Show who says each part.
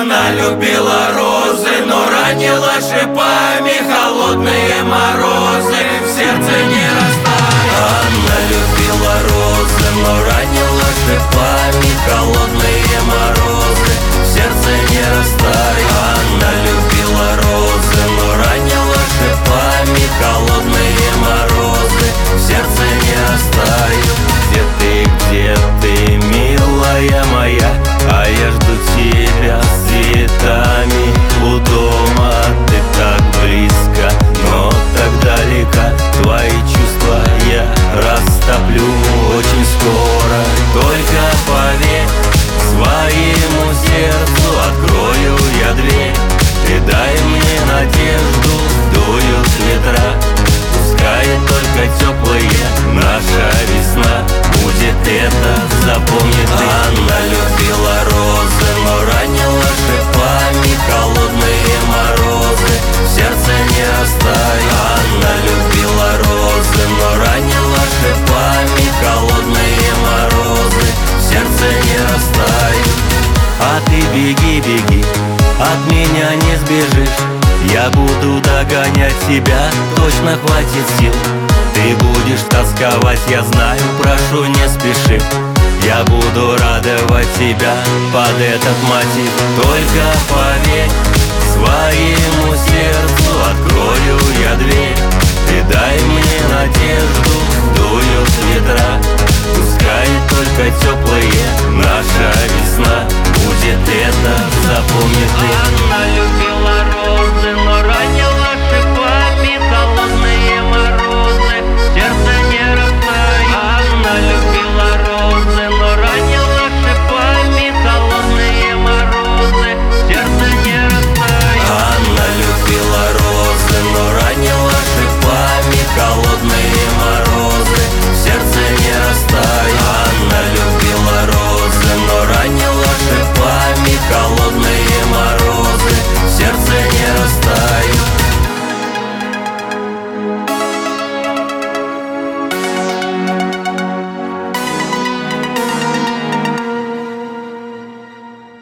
Speaker 1: Она любила розы, но ранила шипами холодные морозы, в сердце не растаяли. Она любила розы, но ранила шипами холодные морозы, в сердце не растаяли. Она любила розы, но ранила шипами холодные морозы, в сердце не растаяли. Где ты, милая моя? А я жду тебя с цветами у дома. Ты так близко, но так далека. Твои чувства я растоплю очень скоро. Только поверь, своему сердцу открою я дверь. И дай мне надежду, дуют ветра. Пускай только теплая наша весна будет это, запомни ты. Она любила розы, но ранила шипами холодные морозы, в сердце не растаяли. Она любила розы, но ранила шипами холодные морозы, в сердце не растаяли. А ты беги, беги, от меня не сбежишь. Я буду догонять тебя, точно хватит сил. Ты будешь тосковать, я знаю, прошу, не спеши. Я буду радовать тебя под этот мотив. Только поверь, своему сердцу открою я дверь. И дай мне надежду, дуют ветра. Пускай только теплая наша весна будет это, запомни ты.